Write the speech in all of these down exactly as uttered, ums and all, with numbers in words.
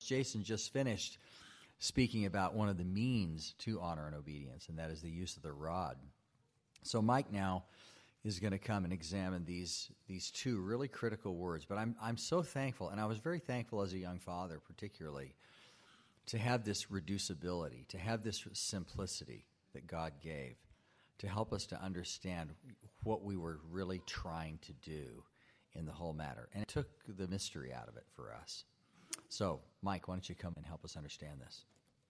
Jason just finished speaking about one of the means to honor and obedience, and that is the use of the rod. So Mike now is going to come and examine these these two really critical words. But I'm I'm so thankful, and I was very thankful as a young father particularly, to have this reducibility, to have this simplicity that God gave, to help us to understand what we were really trying to do in the whole matter. And it took the mystery out of it for us. So, Mike, why don't you come and help us understand this?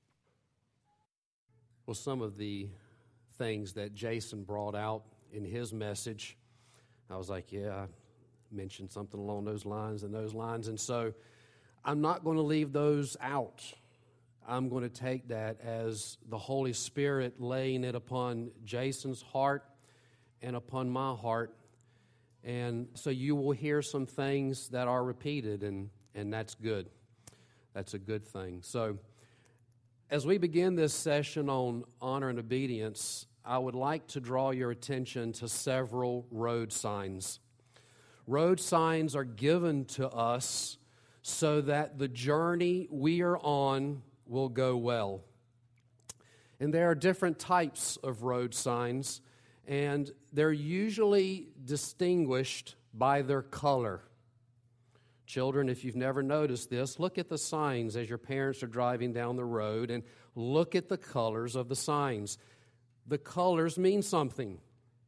Well, some of the things that Jason brought out in his message, I was like, yeah, I mentioned something along those lines and those lines. And so I'm not going to leave those out. I'm going to take that as the Holy Spirit laying it upon Jason's heart and upon my heart. And so you will hear some things that are repeated, and, and that's good. That's a good thing. So as we begin this session on honor and obedience, I would like to draw your attention to several road signs. Road signs are given to us so that the journey we are on will go well. And there are different types of road signs, and they're usually distinguished by their color. Children, if you've never noticed this, look at the signs as your parents are driving down the road and look at the colors of the signs. The colors mean something.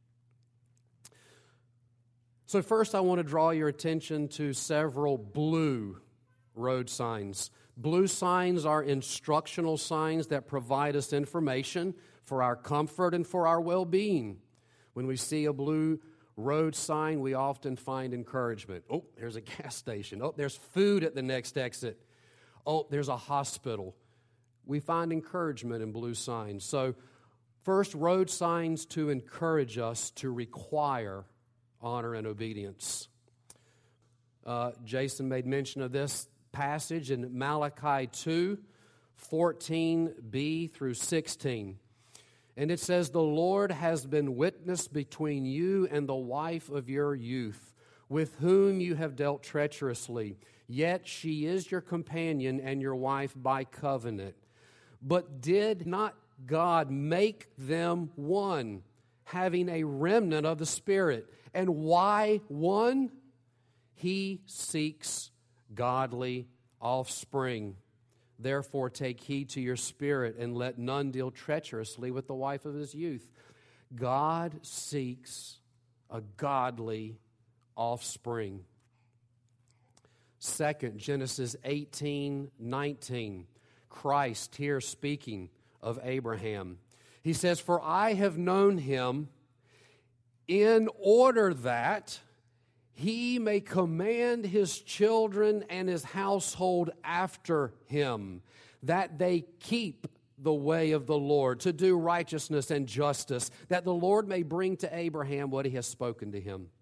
So first I want to draw your attention to several blue road signs. Blue signs are instructional signs that provide us information for our comfort and for our well-being. When we see a blue road sign, we often find encouragement. Oh, there's a gas station. Oh, there's food at the next exit. Oh, there's a hospital. We find encouragement in blue signs. So, first, road signs to encourage us to require honor and obedience. Uh, Jason made mention of this passage in Malachi two, fourteen b through sixteen. And it says, "The Lord has been witness between you and the wife of your youth, with whom you have dealt treacherously. Yet she is your companion and your wife by covenant. But did not God make them one, having a remnant of the Spirit? And why one? He seeks godly offspring. Therefore take heed to your spirit, and let none deal treacherously with the wife of his youth." God seeks a godly offspring. Second, Genesis eighteen nineteen. Christ here speaking of Abraham. He says, "For I have known him in order that he may command his children and his household after him, that they keep the way of the Lord, to do righteousness and justice, that the Lord may bring to Abraham what he has spoken to him."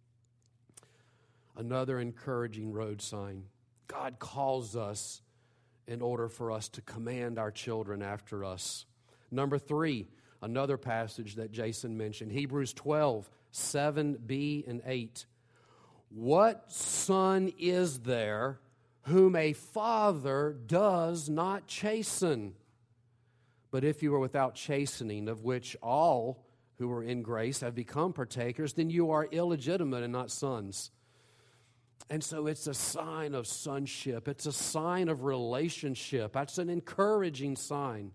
Another encouraging road sign. God calls us in order for us to command our children after us. Number three, another passage that Jason mentioned, Hebrews twelve, seven b and eight. "What son is there whom a father does not chasten? But if you are without chastening, of which all who are in grace have become partakers, then you are illegitimate and not sons." And so it's a sign of sonship. It's a sign of relationship. That's an encouraging sign.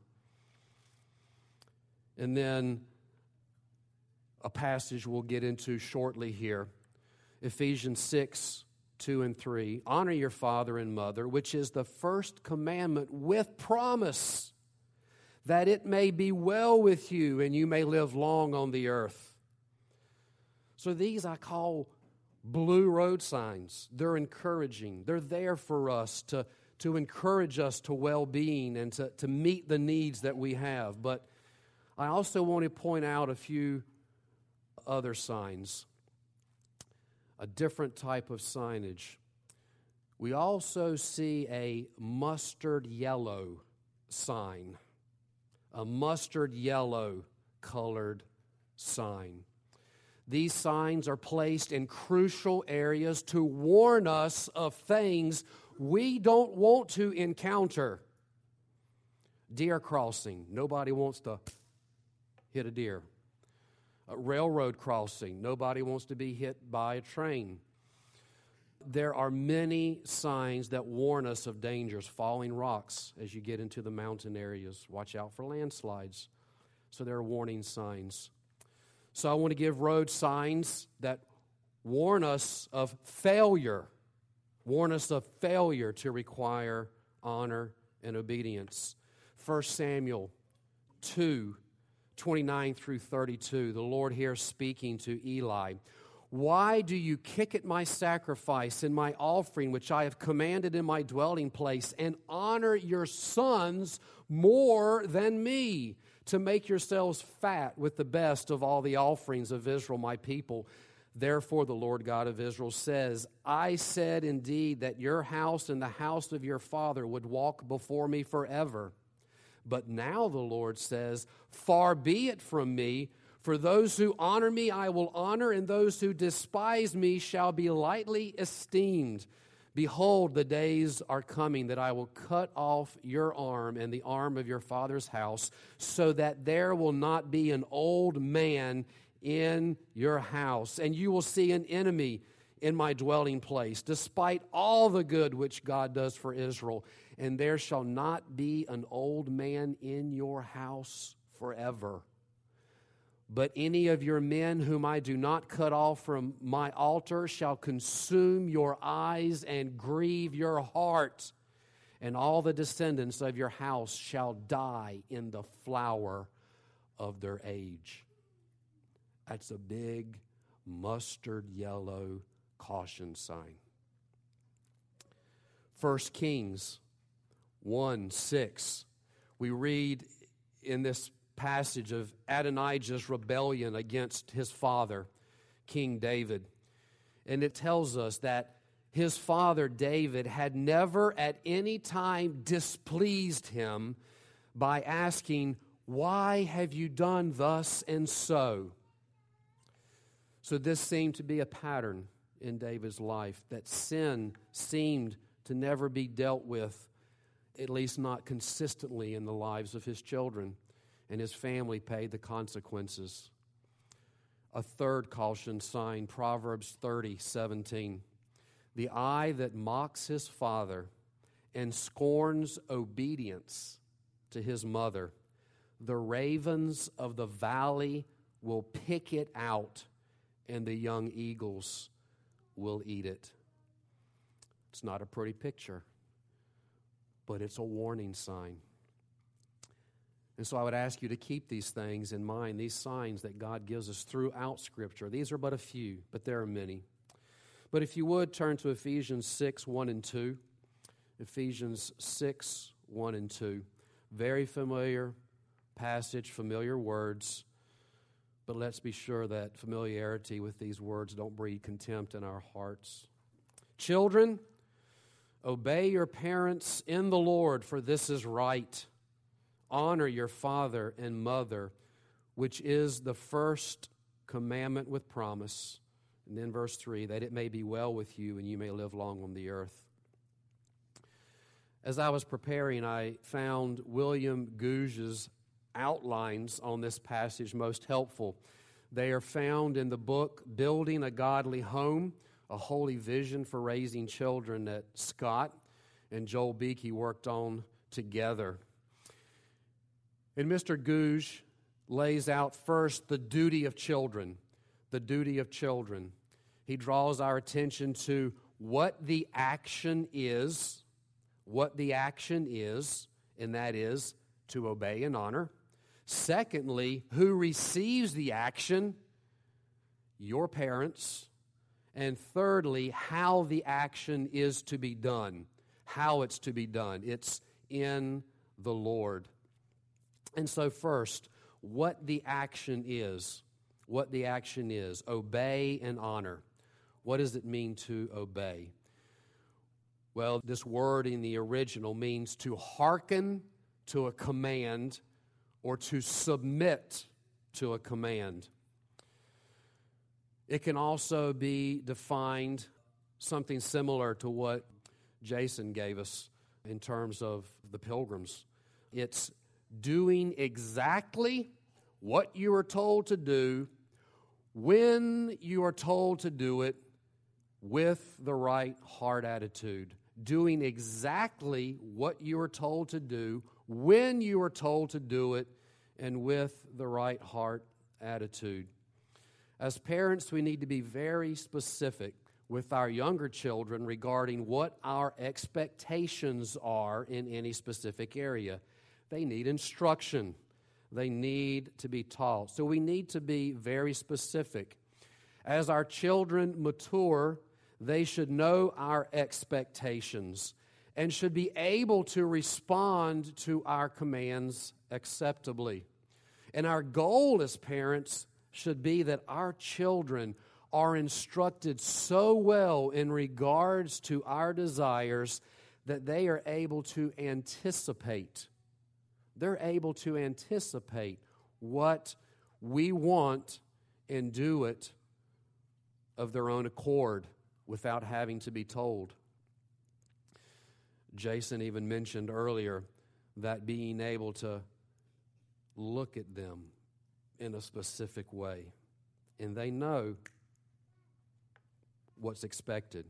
And then a passage we'll get into shortly here. Ephesians six, two and three. "Honor your father and mother, which is the first commandment with promise, that it may be well with you and you may live long on the earth." So these I call blue road signs. They're encouraging. They're there for us to, to encourage us to well-being and to, to meet the needs that we have. But I also want to point out a few other signs. A different type of signage. We also see a mustard yellow sign. A mustard yellow colored sign. These signs are placed in crucial areas to warn us of things we don't want to encounter. Deer crossing. Nobody wants to hit a deer. A railroad crossing. Nobody wants to be hit by a train. There are many signs that warn us of dangers. Falling rocks as you get into the mountain areas. Watch out for landslides. So there are warning signs. So I want to give road signs that warn us of failure. Warn us of failure to require honor and obedience. First Samuel two, twenty-nine through thirty-two. The Lord here speaking to Eli. Why do you kick at my sacrifice and my offering, which I have commanded in my dwelling place, and honor your sons more than me, to make yourselves fat with the best of all the offerings of Israel, my people? Therefore, the Lord God of Israel says, I said indeed that your house and the house of your father would walk before me forever. But now the Lord says, far be it from me. For those who honor me I will honor, and those who despise me shall be lightly esteemed. Behold, the days are coming that I will cut off your arm and the arm of your father's house, so that there will not be an old man in your house. And you will see an enemy in my dwelling place, despite all the good which God does for Israel. And there shall not be an old man in your house forever. But any of your men whom I do not cut off from my altar shall consume your eyes and grieve your heart. And all the descendants of your house shall die in the flower of their age. That's a big mustard yellow caution sign. First Kings one six. We read in this passage of Adonijah's rebellion against his father, King David. And it tells us that his father David had never at any time displeased him by asking, why have you done thus and so? So this seemed to be a pattern in David's life, that sin seemed to never be dealt with, at least not consistently in the lives of his children. And his family paid the consequences. A third caution sign, Proverbs thirty seventeen. The eye that mocks his father and scorns obedience to his mother, the ravens of the valley will pick it out, and the young eagles will eat it. It's not a pretty picture, but it's a warning sign. And so I would ask you to keep these things in mind, these signs that God gives us throughout Scripture. These are but a few, but there are many. But if you would, turn to Ephesians six, one and two. Ephesians six, one and two. Very familiar passage, familiar words. But let's be sure that familiarity with these words don't breed contempt in our hearts. Children, obey your parents in the Lord, for this is right. Honor your father and mother, which is the first commandment with promise. And then verse three, that it may be well with you and you may live long on the earth. As I was preparing, I found William Gouge's outlines on this passage most helpful. They are found in the book Building a Godly Home, a Holy Vision for Raising Children that Scott and Joel Beakey worked on together. And Mister Gouge lays out first the duty of children, the duty of children. He draws our attention to what the action is, what the action is, and that is to obey and honor. Secondly, who receives the action? Your parents. And thirdly, how the action is to be done, how it's to be done. It's in the Lord. And so first, what the action is, what the action is, obey and honor. What does it mean to obey? Well, this word in the original means to hearken to a command or to submit to a command. It can also be defined something similar to what Jason gave us in terms of the pilgrims. It's doing exactly what you are told to do when you are told to do it with the right heart attitude. Doing exactly what you are told to do when you are told to do it and with the right heart attitude. As parents, we need to be very specific with our younger children regarding what our expectations are in any specific area. They need instruction. They need to be taught. So we need to be very specific. As our children mature, they should know our expectations and should be able to respond to our commands acceptably. And our goal as parents should be that our children are instructed so well in regards to our desires that they are able to anticipate. They're able to anticipate what we want and do it of their own accord without having to be told. Jason even mentioned earlier that being able to look at them in a specific way, and they know what's expected.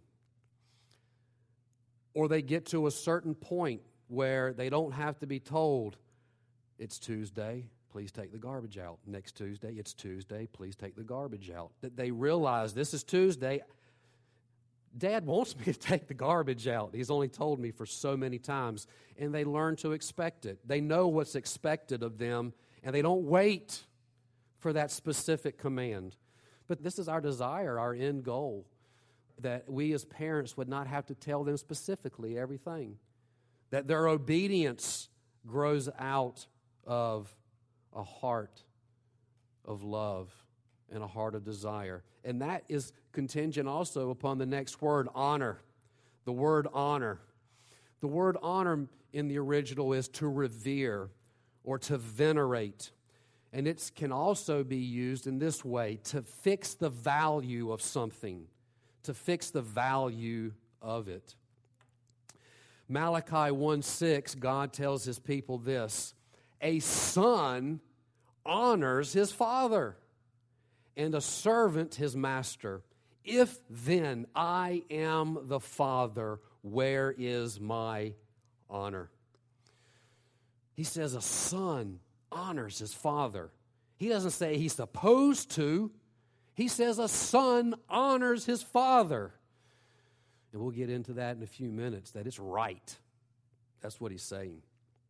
Or they get to a certain point where they don't have to be told, it's Tuesday, please take the garbage out. Next Tuesday, it's Tuesday, please take the garbage out. That they realize this is Tuesday. Dad wants me to take the garbage out. He's only told me for so many times. And they learn to expect it. They know what's expected of them, and they don't wait for that specific command. But this is our desire, our end goal, that we as parents would not have to tell them specifically everything. That their obedience grows out of a heart of love and a heart of desire. And that is contingent also upon the next word, honor. The word honor. The word honor in the original is to revere or to venerate. And it can also be used in this way, to fix the value of something, to fix the value of it. Malachi one six, God tells his people this, a son honors his father, and a servant his master. If then I am the father, where is my honor? He says a son honors his father. He doesn't say he's supposed to. He says a son honors his father. And we'll get into that in a few minutes, that it's right. That's what he's saying.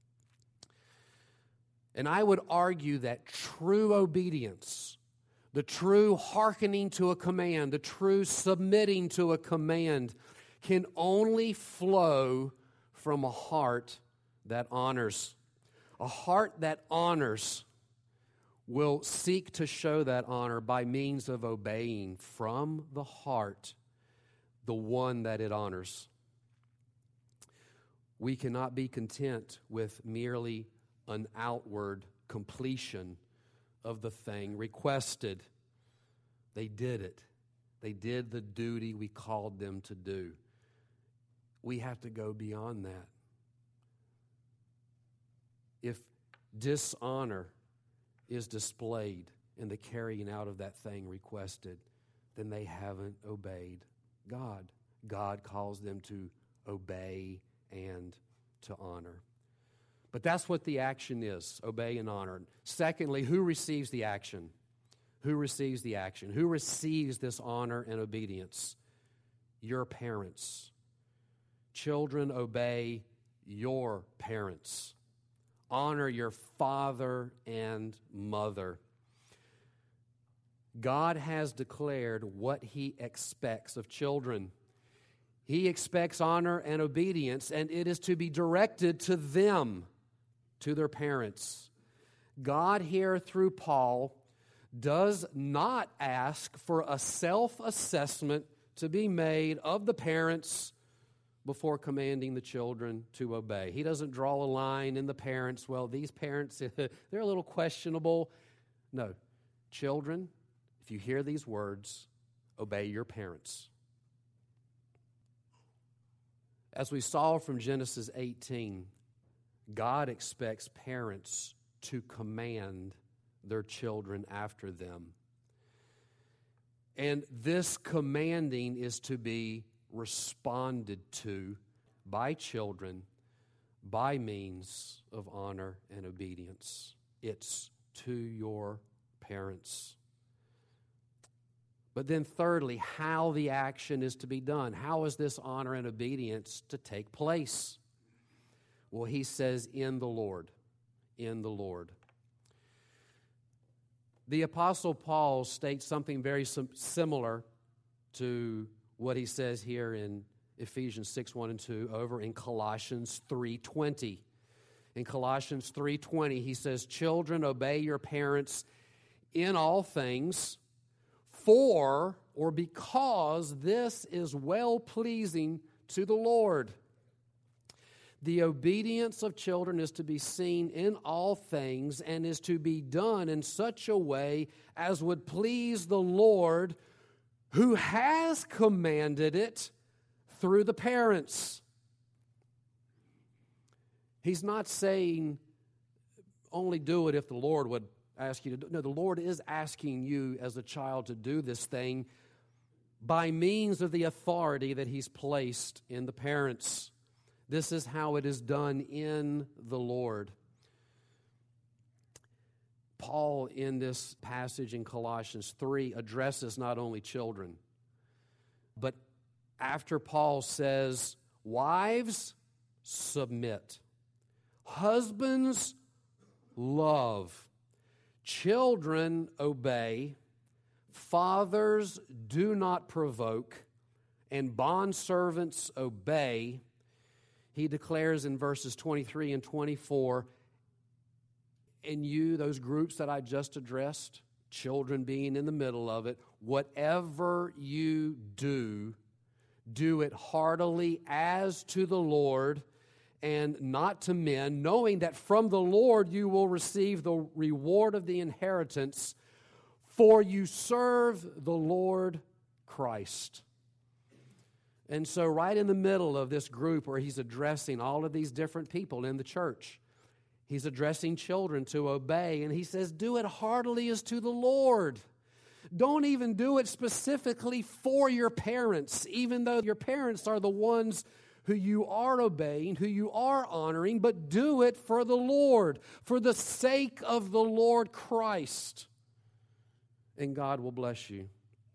And I would argue that true obedience, the true hearkening to a command, the true submitting to a command can only flow from a heart that honors. A heart that honors will seek to show that honor by means of obeying from the heart the one that it honors. We cannot be content with merely an outward completion of the thing requested. They did it. They did the duty we called them to do. We have to go beyond that. If dishonor is displayed in the carrying out of that thing requested, then they haven't obeyed God. God calls them to obey and to honor. But that's what the action is, obey and honor. Secondly, who receives the action? Who receives the action? Who receives this honor and obedience? Your parents. Children, obey your parents. Honor your father and mother. God has declared what He expects of children. He expects honor and obedience, and it is to be directed to them, to their parents. God here through Paul does not ask for a self-assessment to be made of the parents before commanding the children to obey. He doesn't draw a line in the parents. Well, these parents, they're a little questionable. No. Children, if you hear these words, obey your parents. As we saw from Genesis eighteen, God expects parents to command their children after them. And this commanding is to be responded to by children by means of honor and obedience. It's to your parents. But then thirdly, how the action is to be done. How is this honor and obedience to take place? Well, he says, in the Lord. In the Lord. The Apostle Paul states something very sim- similar to what he says here in Ephesians six, one and two, over in Colossians three twenty. In Colossians three twenty, he says, children, obey your parents in all things, for or because this is well-pleasing to the Lord. The obedience of children is to be seen in all things and is to be done in such a way as would please the Lord, who has commanded it through the parents. He's not saying only do it if the Lord would ask you to do it. No, the Lord is asking you as a child to do this thing by means of the authority that He's placed in the parents. This is how it is done in the Lord. Paul, in this passage in Colossians three, addresses not only children, but after Paul says, wives, submit. Husbands, love. Children, obey. Fathers, do not provoke. And bondservants, obey. He declares in verses twenty-three and twenty-four, and you, those groups that I just addressed, children being in the middle of it, whatever you do, do it heartily as to the Lord and not to men, knowing that from the Lord you will receive the reward of the inheritance, for you serve the Lord Christ. And so right in the middle of this group where he's addressing all of these different people in the church, he's addressing children to obey, and he says, do it heartily as to the Lord. Don't even do it specifically for your parents, even though your parents are the ones who you are obeying, who you are honoring, but do it for the Lord, for the sake of the Lord Christ. And God will bless you.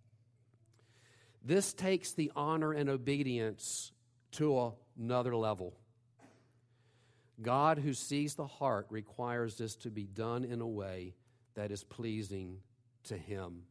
This takes the honor and obedience to another level. God, who sees the heart, requires this to be done in a way that is pleasing to Him.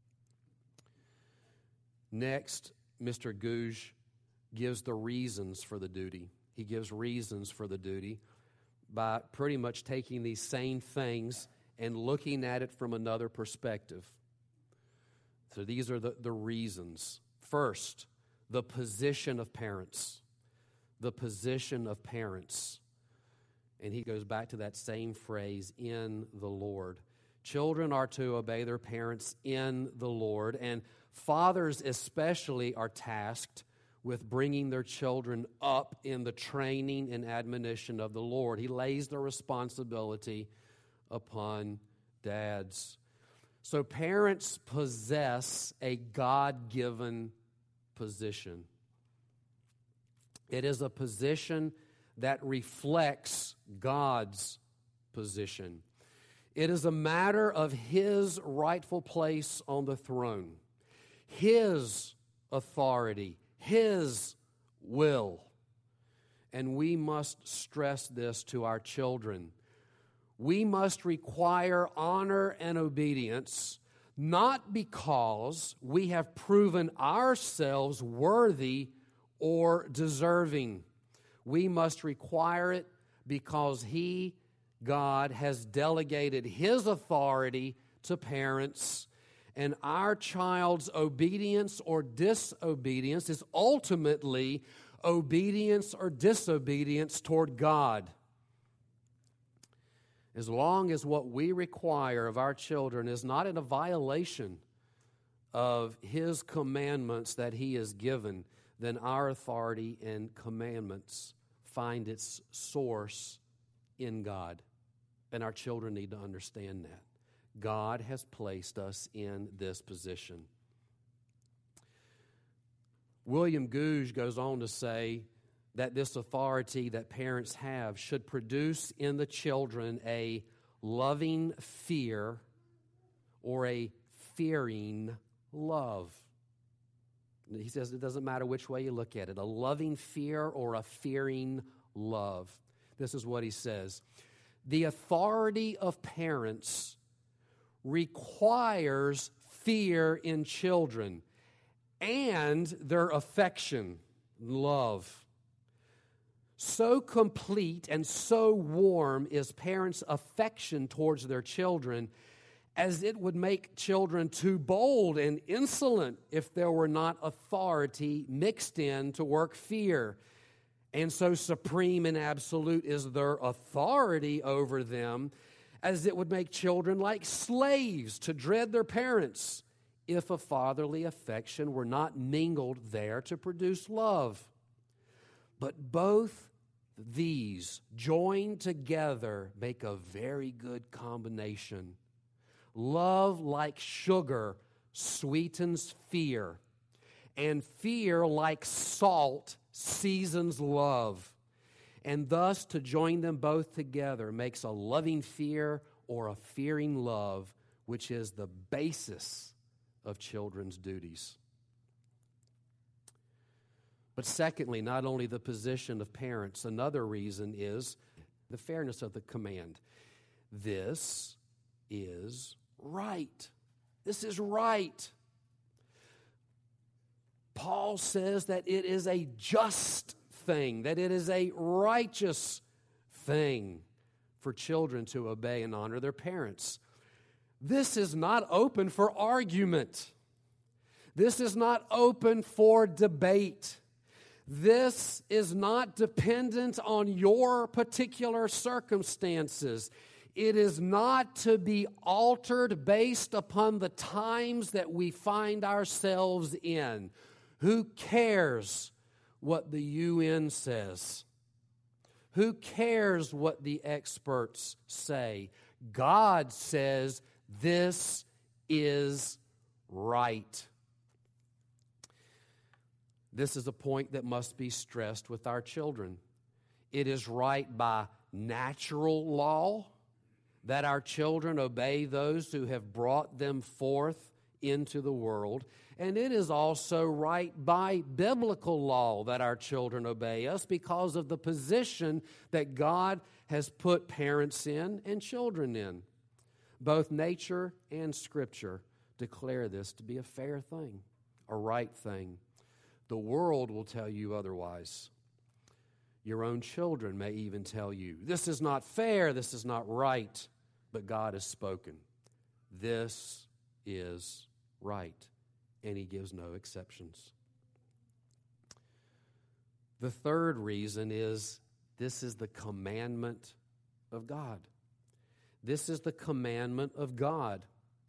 Next, Mister Gouge gives the reasons for the duty. He gives reasons for the duty by pretty much taking these same things and looking at it from another perspective. So these are the, the reasons. First, the position of parents. The position of parents. And he goes back to that same phrase, in the Lord. Children are to obey their parents in the Lord, and fathers especially are tasked with bringing their children up in the training and admonition of the Lord. He lays the responsibility upon dads. So parents possess a God-given position. It is a position that reflects God's position. It is a matter of His rightful place on the throne, His authority, His will. And we must stress this to our children. We must require honor and obedience, not because we have proven ourselves worthy or deserving. We must require it because He, God, has delegated His authority to parents, and our child's obedience or disobedience is ultimately obedience or disobedience toward God. As long as what we require of our children is not in a violation of His commandments that He has given, then our authority and commandments find its source in God. And our children need to understand that. God has placed us in this position. William Gouge goes on to say that this authority that parents have should produce in the children a loving fear or a fearing love. He says it doesn't matter which way you look at it, a loving fear or a fearing love. This is what he says. The authority of parents requires fear in children and their affection, love. So complete and so warm is parents' affection towards their children as it would make children too bold and insolent if there were not authority mixed in to work fear. And so supreme and absolute is their authority over them, as it would make children like slaves to dread their parents if a fatherly affection were not mingled there to produce love. But both these joined together make a very good combination. Love, like sugar, sweetens fear, and fear, like salt, seasons love. And thus, to join them both together makes a loving fear or a fearing love, which is the basis of children's duties. But secondly, not only the position of parents, another reason is the fairness of the command. This is right. This is right. Paul says that it is a just thing, that it is a righteous thing for children to obey and honor their parents. This is not open for argument. This is not open for debate. This is not dependent on your particular circumstances. It is not to be altered based upon the times that we find ourselves in. Who cares what the U N says? Who cares what the experts say? God says this is right. This is a point that must be stressed with our children. It is right by natural law that our children obey those who have brought them forth into the world. And it is also right by biblical law that our children obey us because of the position that God has put parents in and children in. Both nature and Scripture declare this to be a fair thing, a right thing. The world will tell you otherwise. Your own children may even tell you, this is not fair, this is not right. But God has spoken. This is right. And He gives no exceptions. The third reason is this is the commandment of God. This is the commandment of God.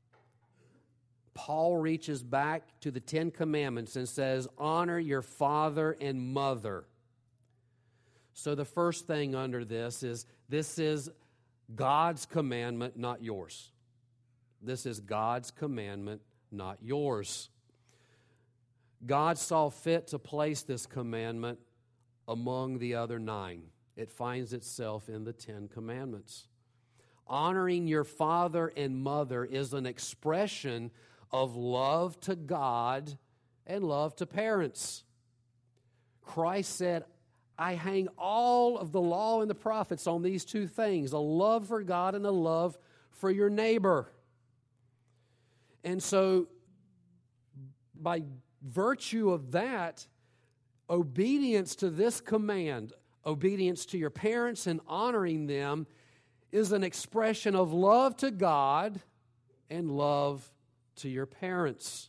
Paul reaches back to the Ten Commandments and says, honor your father and mother. So the first thing under this is, this is God's commandment, not yours. This is God's commandment, not yours. God saw fit to place this commandment among the other nine. It finds itself in the Ten Commandments. Honoring your father and mother is an expression of love to God and love to parents. Christ said, I hang all of the law and the prophets on these two things, a love for God and a love for your neighbor. And so, by virtue of that, obedience to this command, obedience to your parents and honoring them, is an expression of love to God and love to your parents.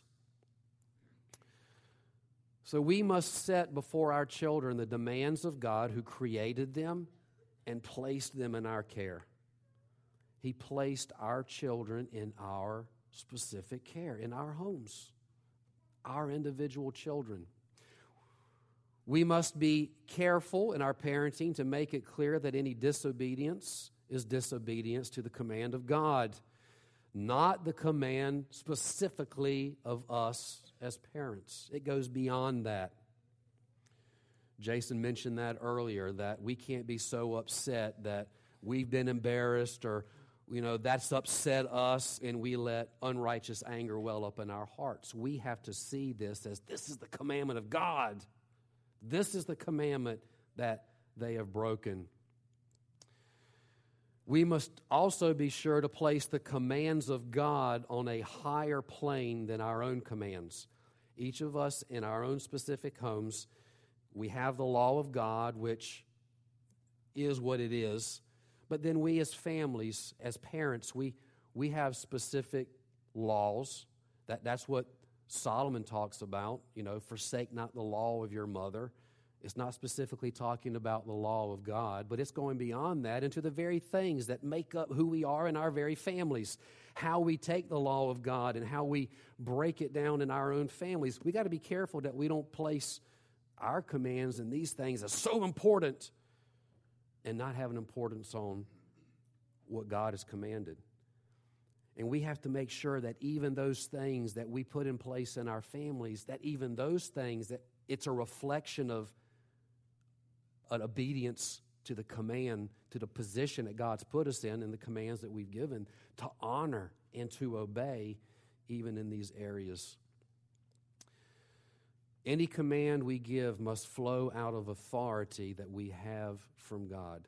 So we must set before our children the demands of God who created them and placed them in our care. He placed our children in our specific care, in our homes, our individual children. We must be careful in our parenting to make it clear that any disobedience is disobedience to the command of God, not the command specifically of us as parents. It goes beyond that. Jason mentioned that earlier, that we can't be so upset that we've been embarrassed or, you know, that's upset us and we let unrighteous anger well up in our hearts. We have to see this as this is the commandment of God. This is the commandment that they have broken. We must also be sure to place the commands of God on a higher plane than our own commands. Each of us in our own specific homes, we have the law of God, which is what it is. But then we as families, as parents, we, we have specific laws. That, that's what Solomon talks about, you know, forsake not the law of your mother. It's not specifically talking about the law of God, but it's going beyond that into the very things that make up who we are in our very families, how we take the law of God and how we break it down in our own families. We got to be careful that we don't place our commands and these things as so important and not have an importance on what God has commanded. And we have to make sure that even those things that we put in place in our families, that even those things, that it's a reflection of an obedience to the command, to the position that God's put us in and the commands that we've given, to honor and to obey even in these areas. Any command we give must flow out of authority that we have from God.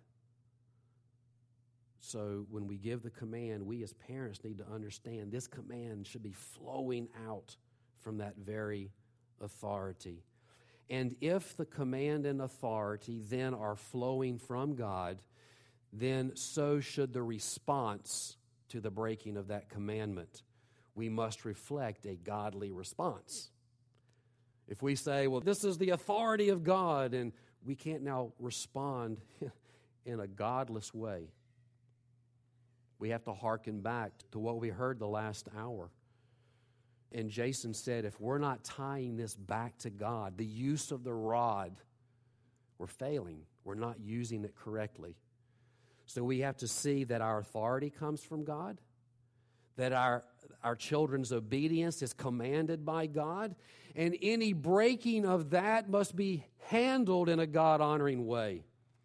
So when we give the command, we as parents need to understand this command should be flowing out from that very authority. And if the command and authority then are flowing from God, then so should the response to the breaking of that commandment. We must reflect a godly response. If we say, well, this is the authority of God, and we can't now respond in a godless way, we have to hearken back to what we heard the last hour. And Jason said, if we're not tying this back to God, the use of the rod, we're failing. We're not using it correctly. So we have to see that our authority comes from God, that our, our children's obedience is commanded by God, and any breaking of that must be handled in a God-honoring way.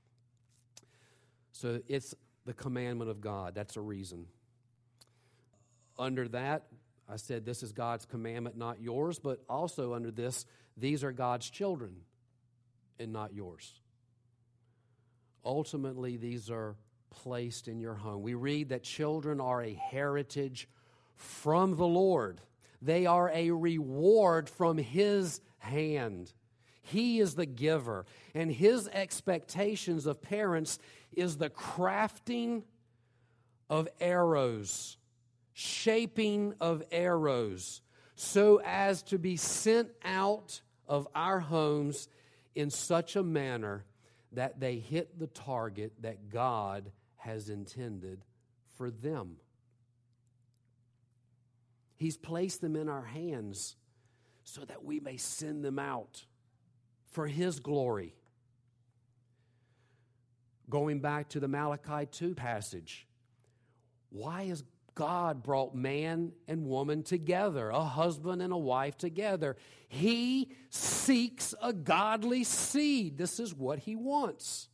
So it's the commandment of God. That's a reason. Under that, I said this is God's commandment, not yours, but also under this, these are God's children and not yours. Ultimately, these are placed in your home. We read that children are a heritage from the Lord. They are a reward from His hand. He is the giver, and His expectations of parents is the crafting of arrows, shaping of arrows, so as to be sent out of our homes in such a manner that they hit the target that God has intended for them. He's placed them in our hands so that we may send them out for His glory. Going back to the Malachi two passage, why has God brought man and woman together, a husband and a wife together? He seeks a godly seed. This is what He wants.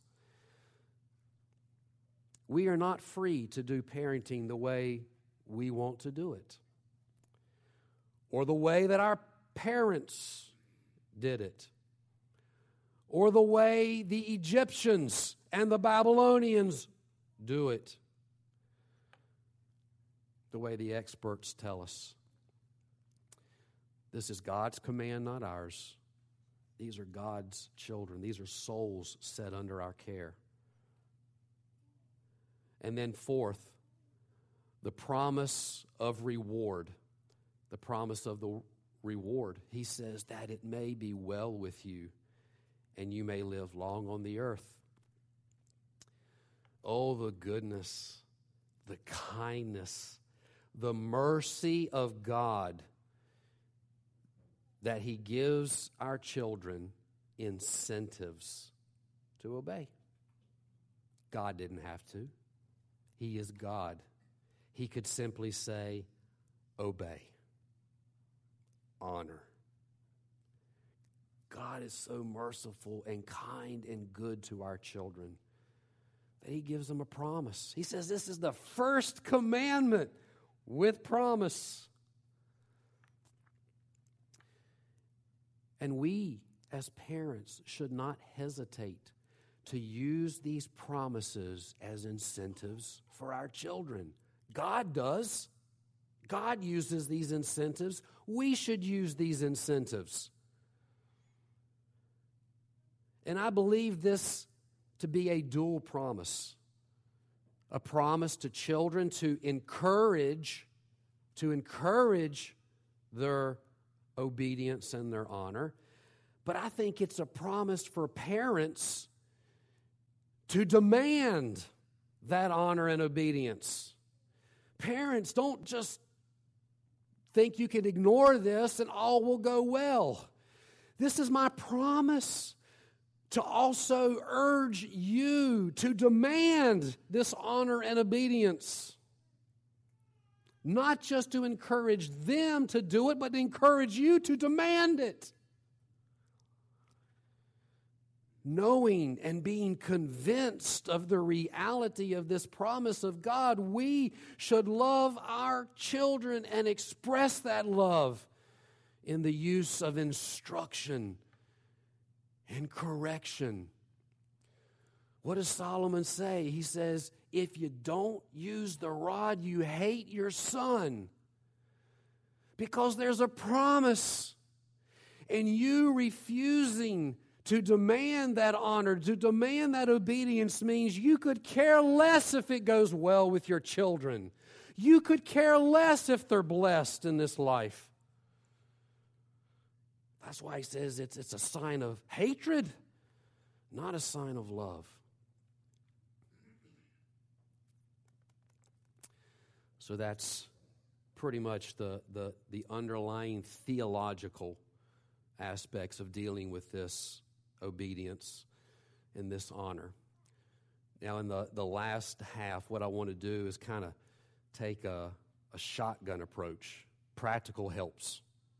We are not free to do parenting the way we want to do it, or the way that our parents did it, or the way the Egyptians and the Babylonians do it, the way the experts tell us. This is God's command, not ours. These are God's children. These are souls set under our care. And then fourth, the promise of reward. The promise of the reward. He says that it may be well with you and you may live long on the earth. Oh, the goodness, the kindness, the mercy of God that He gives our children incentives to obey. God didn't have to. He is God. He could simply say, obey, honor. God is so merciful and kind and good to our children that He gives them a promise. He says this is the first commandment with promise. And we, as parents, should not hesitate to use these promises as incentives for our children. God does. God uses these incentives. We should use these incentives. And I believe this to be a dual promise. A promise to children to encourage, to encourage their obedience and their honor. But I think it's a promise for parents to demand that honor and obedience. Parents, don't just think you can ignore this and all will go well. This is my promise to also urge you to demand this honor and obedience. Not just to encourage them to do it, but to encourage you to demand it. Knowing and being convinced of the reality of this promise of God, we should love our children and express that love in the use of instruction and correction. What does Solomon say? He says, if you don't use the rod, you hate your son. Because there's a promise. And you refusing to demand that honor, to demand that obedience means you could care less if it goes well with your children. You could care less if they're blessed in this life. That's why he says it's, it's a sign of hatred, not a sign of love. So that's pretty much the, the, the underlying theological aspects of dealing with this obedience and this honor. Now, in the, the last half, what I want to do is kind of take a, a shotgun approach. Practical helps.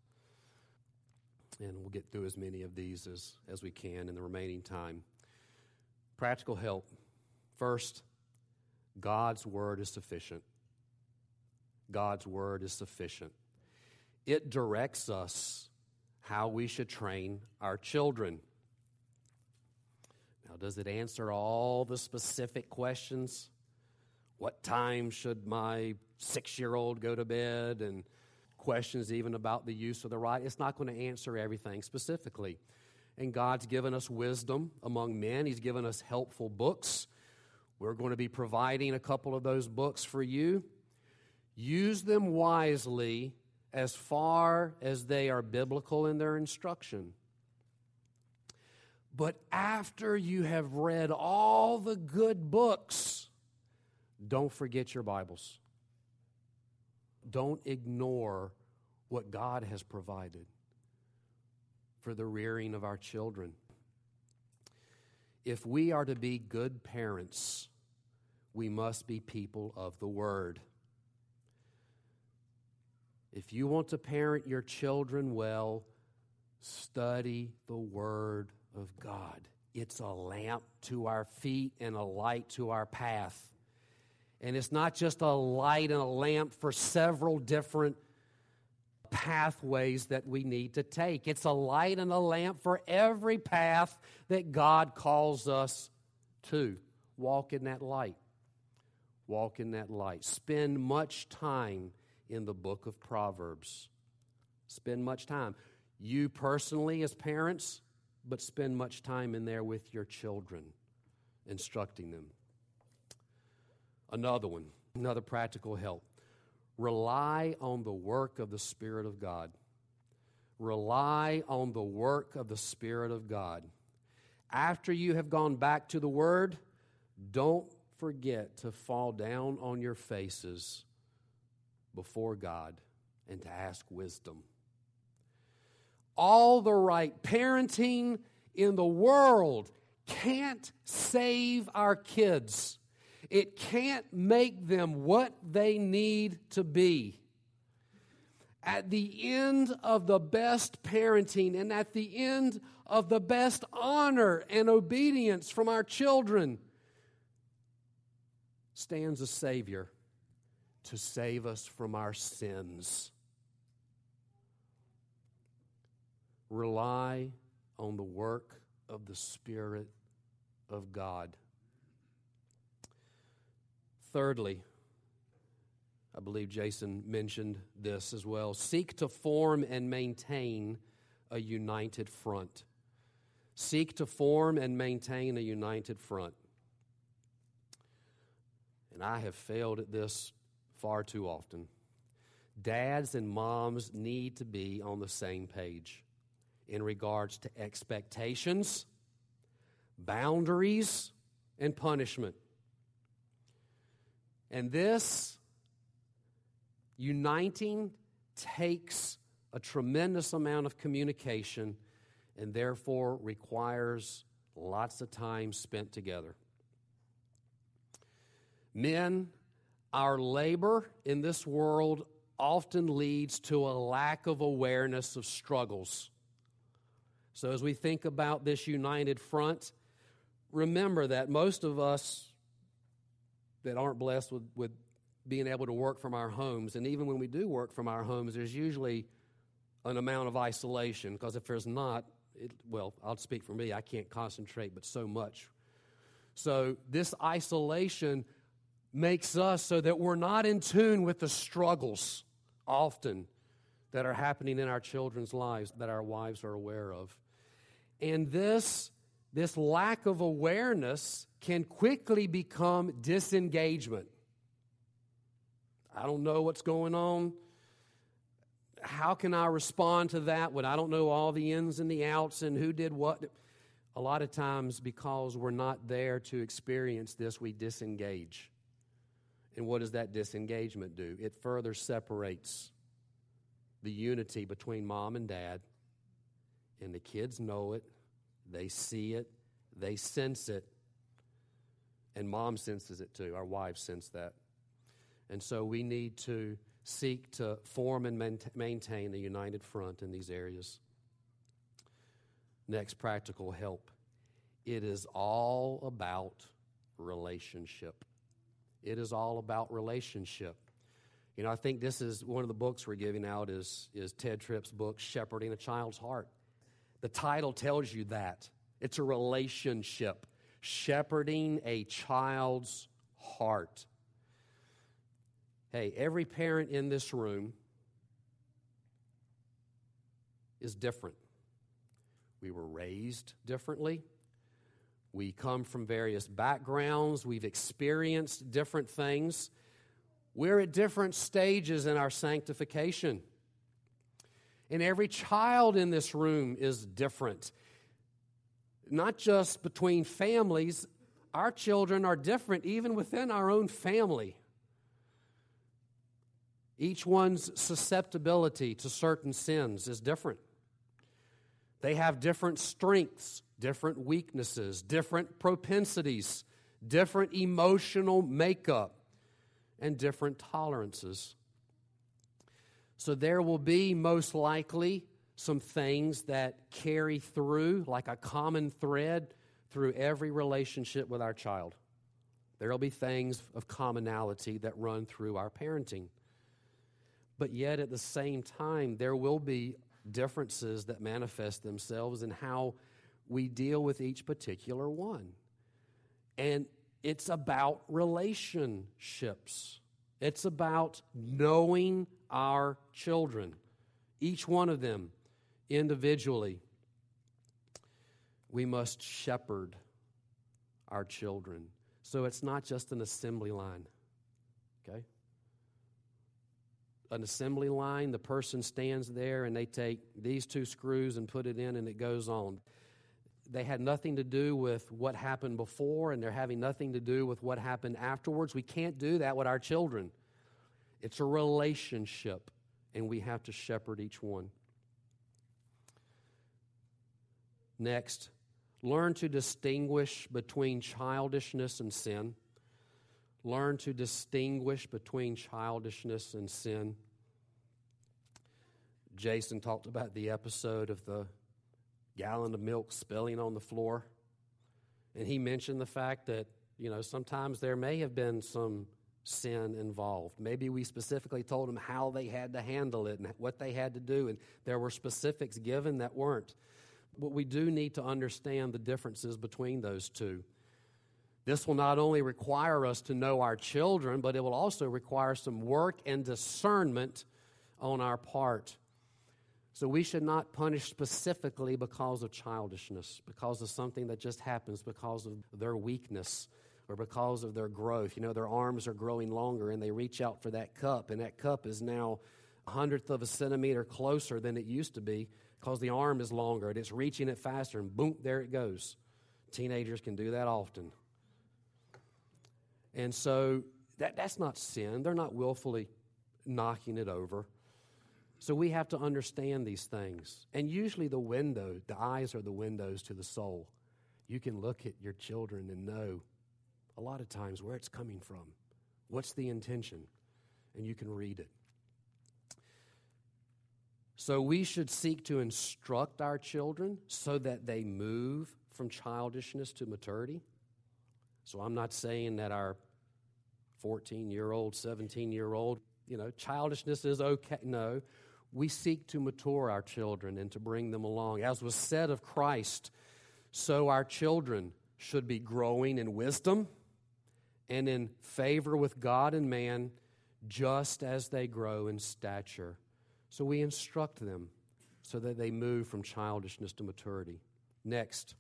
And we'll get through as many of these as, as we can in the remaining time. Practical help. First, God's word is sufficient. God's word is sufficient. It directs us how we should train our children. Now, does it answer all the specific questions? What time should my six-year-old go to bed? And questions even about the use of the rod. It's not going to answer everything specifically. And God's given us wisdom among men. He's given us helpful books. We're going to be providing a couple of those books for you. Use them wisely as far as they are biblical in their instruction. But after you have read all the good books, don't forget your Bibles. Don't ignore what God has provided for the rearing of our children. If we are to be good parents, we must be people of the Word. If you want to parent your children well, study the Word of God. It's a lamp to our feet and a light to our path. And it's not just a light and a lamp for several different pathways that we need to take. It's a light and a lamp for every path that God calls us to. Walk in that light. Walk in that light. Spend much time in the book of Proverbs. Spend much time. You personally as parents, but spend much time in there with your children, instructing them. Another one, another practical help. Rely on the work of the Spirit of God. Rely on the work of the Spirit of God. After you have gone back to the Word, don't forget to fall down on your faces before God and to ask wisdom. All the right parenting in the world can't save our kids. It can't make them what they need to be. At the end of the best parenting and at the end of the best honor and obedience from our children stands a Savior to save us from our sins. Rely on the work of the Spirit of God. Thirdly, I believe Jason mentioned this as well. Seek to form and maintain a united front. Seek to form and maintain a united front. And I have failed at this far too often. Dads and moms need to be on the same page in regards to expectations, boundaries, and punishment. And this uniting takes a tremendous amount of communication and therefore requires lots of time spent together. Men, our labor in this world often leads to a lack of awareness of struggles. So as we think about this united front, remember that most of us that aren't blessed with, with being able to work from our homes, and even when we do work from our homes, there's usually an amount of isolation, because if there's not, it, well, I'll speak for me, I can't concentrate but so much. So this isolation makes us so that we're not in tune with the struggles often that are happening in our children's lives that our wives are aware of. And this, this lack of awareness can quickly become disengagement. I don't know what's going on. How can I respond to that when I don't know all the ins and the outs and who did what? A lot of times, because we're not there to experience this, we disengage. And what does that disengagement do? It further separates the unity between mom and dad. And the kids know it. They see it. They sense it. And mom senses it too. Our wives sense that. And so we need to seek to form and maintain a united front in these areas. Next, practical help. It is all about relationship. It is all about relationship. You know, I think this is one of the books we're giving out is, is Ted Tripp's book, Shepherding a Child's Heart. The title tells you that. It's a relationship. Shepherding a child's heart. Hey, every parent in this room is different. We were raised differently. We come from various backgrounds. We've experienced different things. We're at different stages in our sanctification. And every child in this room is different. Not just between families, our children are different even within our own family. Each one's susceptibility to certain sins is different. They have different strengths, different weaknesses, different propensities, different emotional makeup, and different tolerances. So there will be most likely some things that carry through like a common thread through every relationship with our child. There will be things of commonality that run through our parenting. But yet at the same time, there will be differences that manifest themselves in how we deal with each particular one. And it's about relationships. It's about knowing our children, each one of them individually. We must shepherd our children. So it's not just an assembly line, okay? An assembly line, the person stands there and they take these two screws and put it in and it goes on. They had nothing to do with what happened before, and they're having nothing to do with what happened afterwards. We can't do that with our children. It's a relationship, and we have to shepherd each one. Next, Learn to distinguish between childishness and sin. Learn to distinguish between childishness and sin. Jason talked about the episode of the gallon of milk spilling on the floor. And he mentioned the fact that, you know, sometimes there may have been some sin involved. Maybe we specifically told them how they had to handle it and what they had to do, and there were specifics given that weren't. But we do need to understand the differences between those two. This will not only require us to know our children, but it will also require some work and discernment on our part. So we should not punish specifically because of childishness, because of something that just happens because of their weakness or because of their growth. You know, their arms are growing longer and they reach out for that cup, and that cup is now a hundredth of a centimeter closer than it used to be because the arm is longer and it's reaching it faster, and boom, there it goes. Teenagers can do that often. And so that, that's not sin. They're not willfully knocking it over. So we have to understand these things. And usually the window, the eyes are the windows to the soul. You can look at your children and know a lot of times where it's coming from. What's the intention? And you can read it. So we should seek to instruct our children so that they move from childishness to maturity. So I'm not saying that our fourteen-year-old, seventeen-year-old, you know, childishness is okay. No, we seek to mature our children and to bring them along. As was said of Christ, so our children should be growing in wisdom and in favor with God and man, just as they grow in stature. So we instruct them so that they move from childishness to maturity. Next,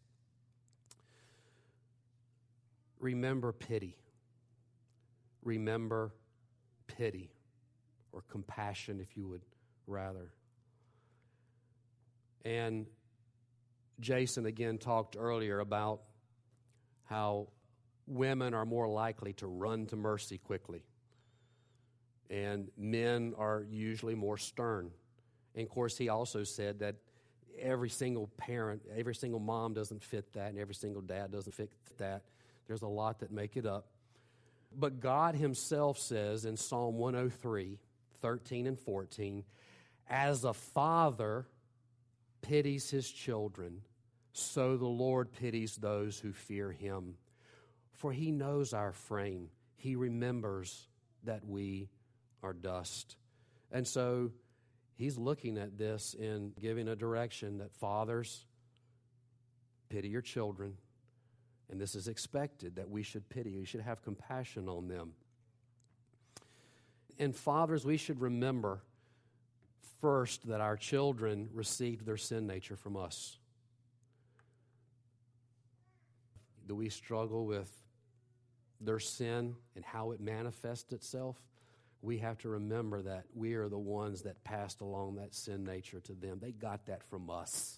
remember pity. Remember pity, or compassion, if you would rather. And Jason again talked earlier about how women are more likely to run to mercy quickly, and men are usually more stern. And of course, he also said that every single parent, every single mom doesn't fit that, and every single dad doesn't fit that. There's a lot that make it up. But God himself says in Psalm one oh three, thirteen and fourteen, as a father pities his children, so the Lord pities those who fear him. For he knows our frame. He remembers that we are dust. And so he's looking at this and giving a direction that fathers, pity your children. And this is expected, that we should pity. We should have compassion on them. And fathers, we should remember first that our children received their sin nature from us. Do we struggle with their sin and how it manifests itself? We have to remember that we are the ones that passed along that sin nature to them. They got that from us.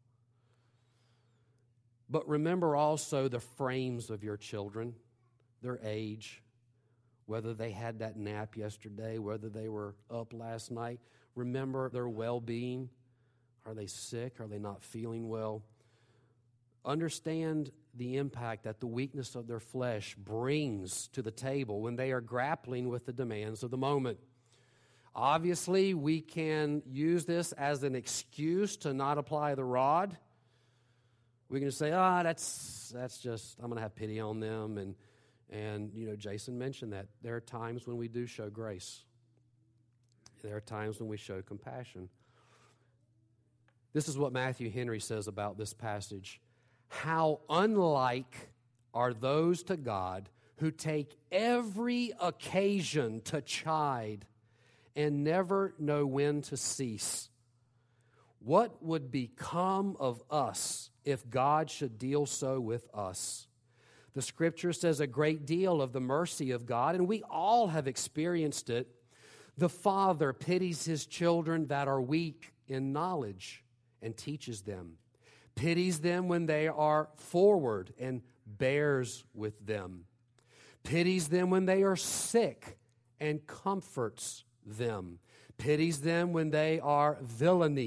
But remember also the frames of your children, their age, whether they had that nap yesterday, whether they were up last night. Remember their well-being. Are they sick? Are they not feeling well? Understand the impact that the weakness of their flesh brings to the table when they are grappling with the demands of the moment. Obviously, we can use this as an excuse to not apply the rod. We can just say, ah, oh, that's that's just, I'm going to have pity on them. And, and, you know, Jason mentioned that. There are times when we do show grace. There are times when we show compassion. This is what Matthew Henry says about this passage. How unlike are those to God who take every occasion to chide and never know when to cease. What would become of us if God should deal so with us? The Scripture says a great deal of the mercy of God, and we all have experienced it. The Father pities his children that are weak in knowledge and teaches them. Pities them when they are forward and bears with them. Pities them when they are sick and comforts them. Pities them when they are villainy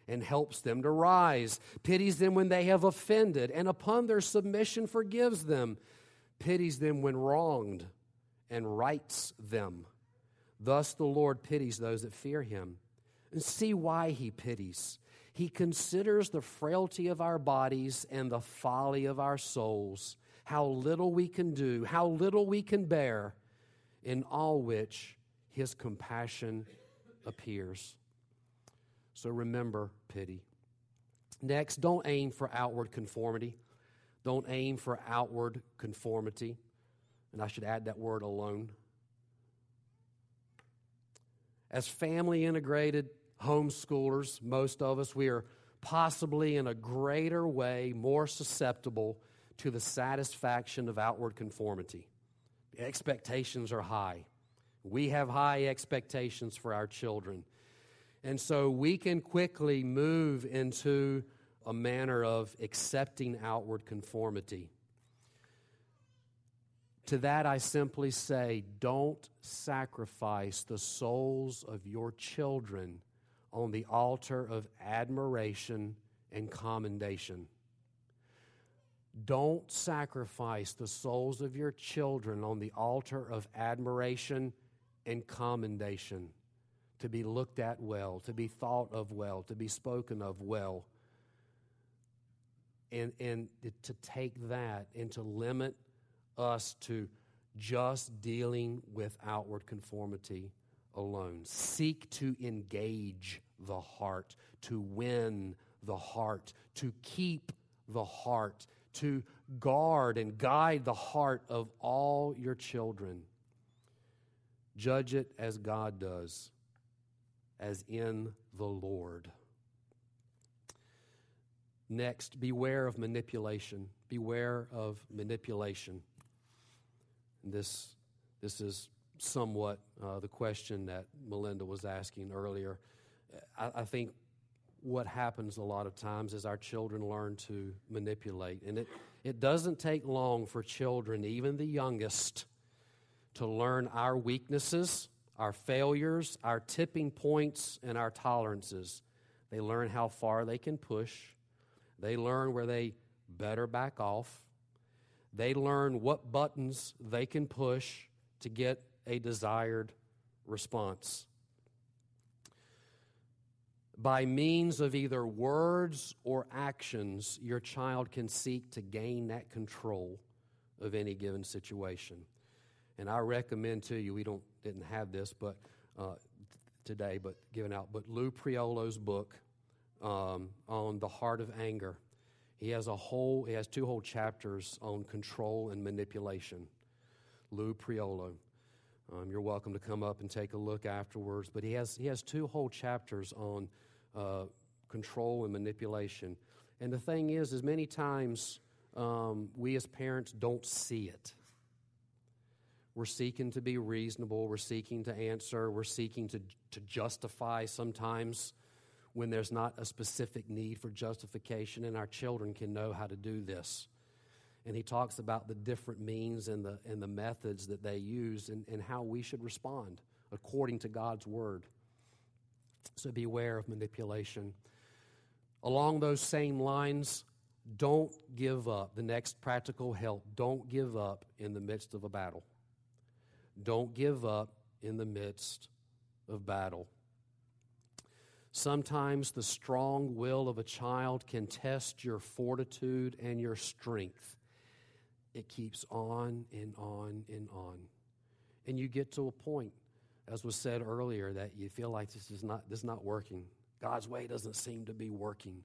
and helps them to rise, pities them when they have offended, and upon their submission forgives them, pities them when wronged, and rights them. Thus the Lord pities those that fear him. And see why he pities. He considers the frailty of our bodies and the folly of our souls, how little we can do, how little we can bear, in all which his compassion appears. So remember pity. Next, don't aim for outward conformity. Don't aim for outward conformity. And I should add that word alone. As family integrated homeschoolers, most of us, we are possibly in a greater way more susceptible to the satisfaction of outward conformity. The expectations are high. We have high expectations for our children. And so we can quickly move into a manner of accepting outward conformity. To that I simply say, don't sacrifice the souls of your children on the altar of admiration and commendation. Don't sacrifice the souls of your children on the altar of admiration and commendation, to be looked at well, to be thought of well, to be spoken of well. And, and to take that and to limit us to just dealing with outward conformity alone. Seek to engage the heart, to win the heart, to keep the heart, to guard and guide the heart of all your children. Judge it as God does, as in the Lord. Next, beware of manipulation. Beware of manipulation. This, this is somewhat uh, the question that Melinda was asking earlier. I, I think what happens a lot of times is our children learn to manipulate. And it, it doesn't take long for children, even the youngest, to learn our weaknesses, our failures, our tipping points, and our tolerances. They learn how far they can push. They learn where they better back off. They learn what buttons they can push to get a desired response. By means of either words or actions, your child can seek to gain that control of any given situation. And I recommend to you, we don't didn't have this but uh, today, but given out, but Lou Priolo's book um, on the heart of anger. He has a whole, he has two whole chapters on control and manipulation. Lou Priolo. Um, you're welcome to come up and take a look afterwards. But he has he has two whole chapters on uh, control and manipulation. And the thing is, is many times um, we as parents don't see it. We're seeking to be reasonable. We're seeking to answer. We're seeking to to justify sometimes when there's not a specific need for justification, and our children can know how to do this. And he talks about the different means and the and the methods that they use and, and how we should respond according to God's word. So beware of manipulation. Along those same lines, don't give up. The next practical help, don't give up in the midst of a battle. Don't give up in the midst of battle. Sometimes the strong will of a child can test your fortitude and your strength. It keeps on and on and on. And you get to a point, as was said earlier, that you feel like this is not, this is not working. God's way doesn't seem to be working.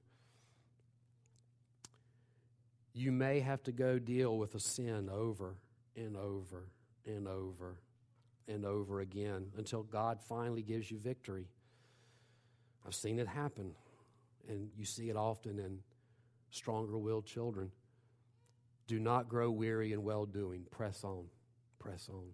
You may have to go deal with a sin over and over and over and over again until God finally gives you victory. I've seen it happen, and you see it often in stronger-willed children. Do not grow weary in well-doing. Press on. Press on.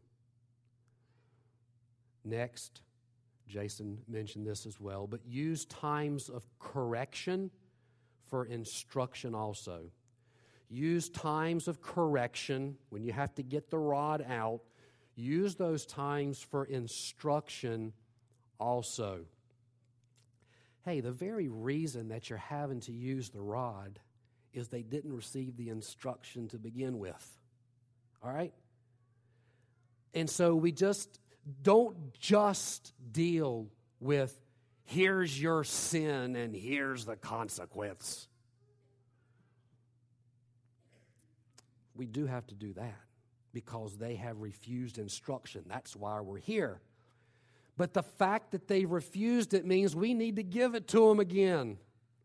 Next, Jason mentioned this as well, but use times of correction for instruction also. Use times of correction when you have to get the rod out. Use those times for instruction also. Hey, the very reason that you're having to use the rod is they didn't receive the instruction to begin with. All right? And so we just don't just deal with here's your sin and here's the consequence. We do have to do that because they have refused instruction. That's why we're here. But the fact that they refused it means we need to give it to them again.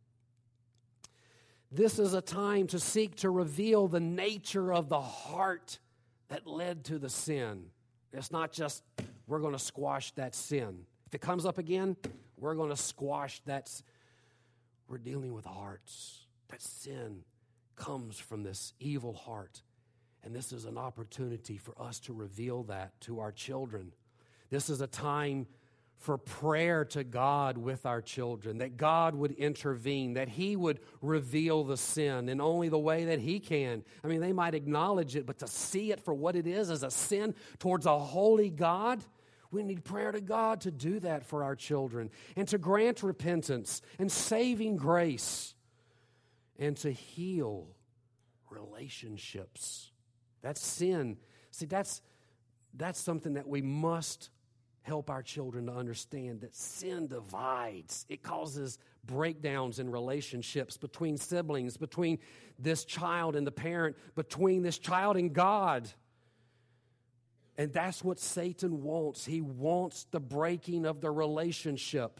This is a time to seek to reveal the nature of the heart that led to the sin. It's not just, we're going to squash that sin. If it comes up again, we're going to squash that. We're dealing with hearts. That sin comes from this evil heart. And this is an opportunity for us to reveal that to our children. This is a time for prayer to God with our children, that God would intervene, that He would reveal the sin in only the way that He can. I mean, they might acknowledge it, but to see it for what it is as a sin towards a holy God, we need prayer to God to do that for our children and to grant repentance and saving grace and to heal relationships. That's sin. See, that's, that's something that we must help our children to understand, that sin divides. It causes breakdowns in relationships between siblings, between this child and the parent, between this child and God. And that's what Satan wants. He wants the breaking of the relationship.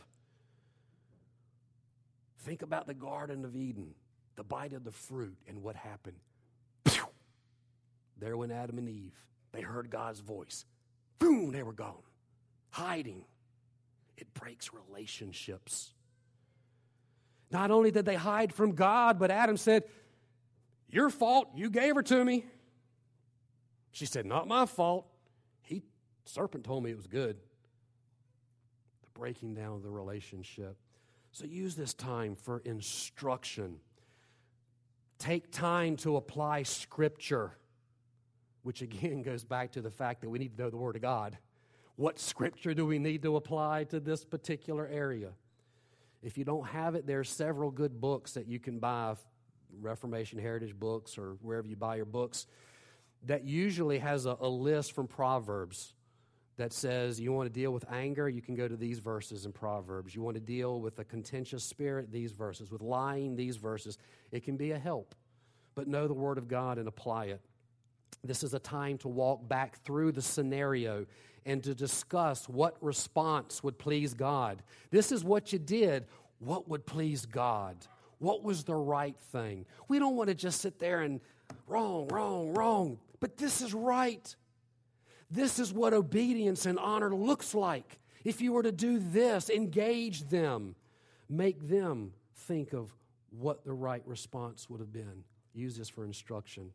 Think about the Garden of Eden, the bite of the fruit, and what happened. Pew! There went Adam and Eve. They heard God's voice. Boom, they were gone. Hiding. It breaks relationships. Not only did they hide from God, but Adam said, your fault, you gave her to me. She said, not my fault. He, serpent told me it was good. The breaking down of the relationship. So use this time for instruction. Take time to apply Scripture, which again goes back to the fact that we need to know the Word of God. What Scripture do we need to apply to this particular area? If you don't have it, there are several good books that you can buy, Reformation Heritage books or wherever you buy your books, that usually has a, a list from Proverbs that says you want to deal with anger, you can go to these verses in Proverbs. You want to deal with a contentious spirit, these verses. With lying, these verses. It can be a help, but know the Word of God and apply it. This is a time to walk back through the scenario and to discuss what response would please God. This is what you did. What would please God? What was the right thing? We don't want to just sit there and wrong, wrong, wrong. But this is right. This is what obedience and honor looks like. If you were to do this, engage them. Make them think of what the right response would have been. Use this for instruction.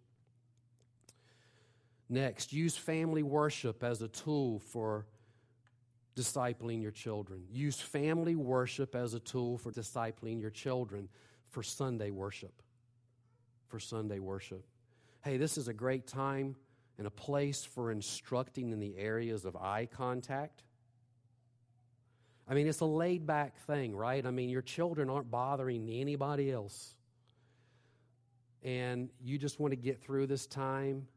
Next, use family worship as a tool for discipling your children. Use family worship as a tool for discipling your children for Sunday worship. For Sunday worship. Hey, this is a great time and a place for instructing in the areas of eye contact. I mean, it's a laid-back thing, right? I mean, your children aren't bothering anybody else. And you just want to get through this time.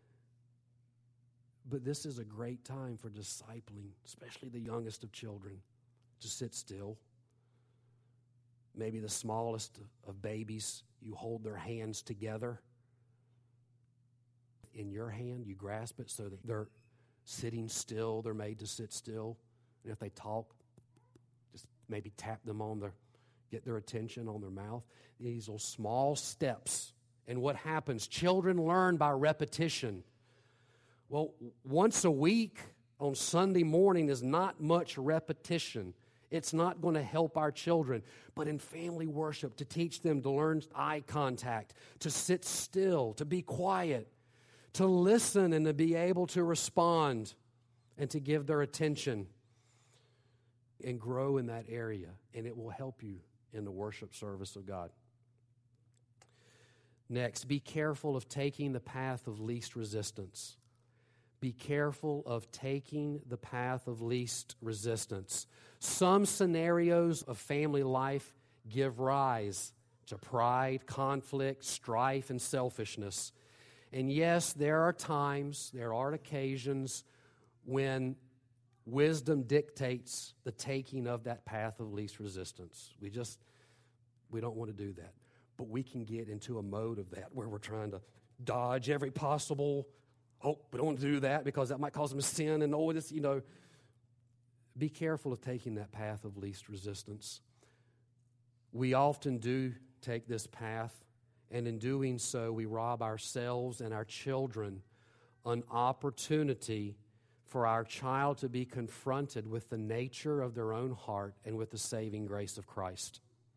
But this is a great time for discipling, especially the youngest of children, to sit still. Maybe the smallest of babies, you hold their hands together. In your hand, you grasp it so that they're sitting still. They're made to sit still. And if they talk, just maybe tap them on their, get their attention on their mouth. These are small steps. And what happens? Children learn by repetition. Well, once a week on Sunday morning is not much repetition. It's not going to help our children. But in family worship, to teach them to learn eye contact, to sit still, to be quiet, to listen and to be able to respond and to give their attention and grow in that area. And it will help you in the worship service of God. Next, be careful of taking the path of least resistance. Be careful of taking the path of least resistance. Some scenarios of family life give rise to pride, conflict, strife, and selfishness. And yes, there are times, there are occasions when wisdom dictates the taking of that path of least resistance. We just, we don't want to do that. But we can get into a mode of that where we're trying to dodge every possible, oh, we don't want to do that because that might cause them to sin, and oh, this, you know. Be careful of taking that path of least resistance. We often do take this path, and in doing so, we rob ourselves and our children an opportunity for our child to be confronted with the nature of their own heart and with the saving grace of Christ.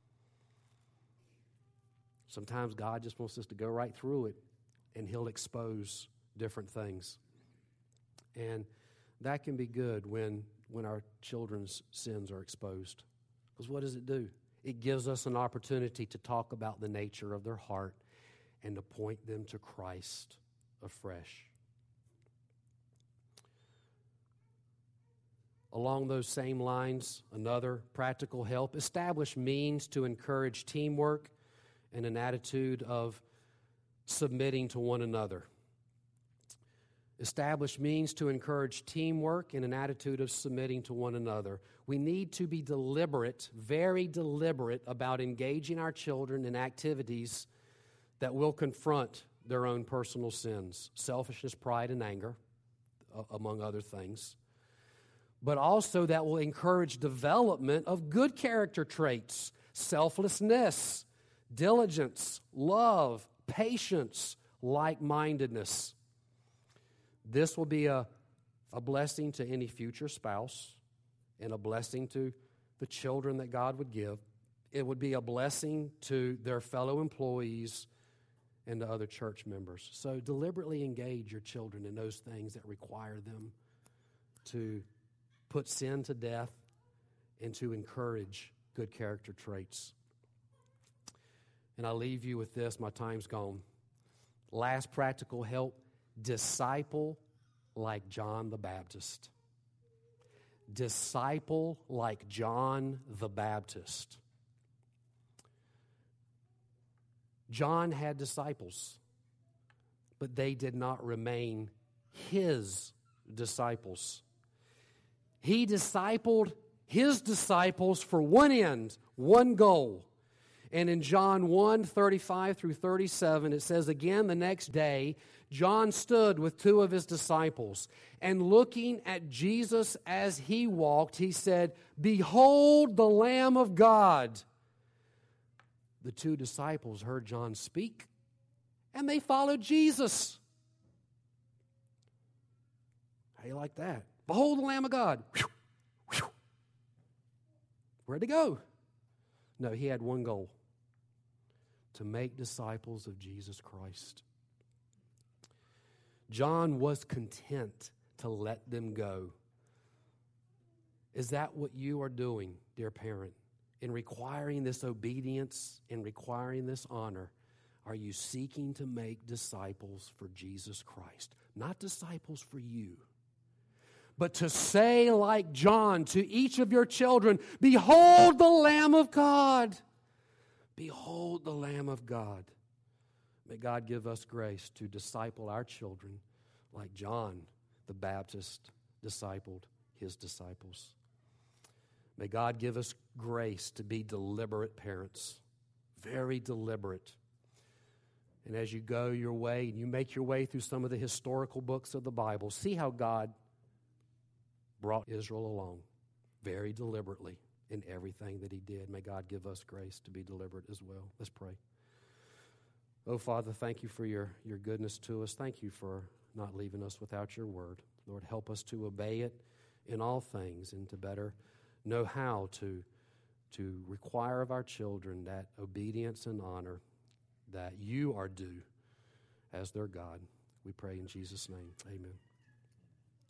Sometimes God just wants us to go right through it, and He'll expose different things. And that can be good when, when our children's sins are exposed. Because what does it do? It gives us an opportunity to talk about the nature of their heart and to point them to Christ afresh. Along those same lines, another practical help: establish means to encourage teamwork and an attitude of submitting to one another. Establish means to encourage teamwork and an attitude of submitting to one another. We need to be deliberate, very deliberate, about engaging our children in activities that will confront their own personal sins, selfishness, pride, and anger, among other things, but also that will encourage development of good character traits, selflessness, diligence, love, patience, like-mindedness. This will be a, a blessing to any future spouse and a blessing to the children that God would give. It would be a blessing to their fellow employees and to other church members. So deliberately engage your children in those things that require them to put sin to death and to encourage good character traits. And I'll leave you with this. My time's gone. Last practical help: disciple like John the Baptist. Disciple like John the Baptist. John had disciples, but they did not remain his disciples. He discipled his disciples for one end, one goal. And in John one, thirty-five through thirty-seven, it says, again, the next day, John stood with two of his disciples, and looking at Jesus as he walked, he said, "Behold the Lamb of God." The two disciples heard John speak, and they followed Jesus. How do you like that? Behold the Lamb of God. Whew, whew. Where'd he go? No, he had one goal: to make disciples of Jesus Christ. John was content to let them go. Is that what you are doing, dear parent? In requiring this obedience, in requiring this honor, are you seeking to make disciples for Jesus Christ? Not disciples for you, but to say like John to each of your children, "Behold the Lamb of God." Behold the Lamb of God. May God give us grace to disciple our children like John the Baptist discipled his disciples. May God give us grace to be deliberate parents, very deliberate. And as you go your way and you make your way through some of the historical books of the Bible, see how God brought Israel along very deliberately in everything that he did. May God give us grace to be deliberate as well. Let's pray. Oh, Father, thank you for your, your goodness to us. Thank you for not leaving us without your word. Lord, help us to obey it in all things and to better know how to, to require of our children that obedience and honor that you are due as their God. We pray in Jesus' name. Amen.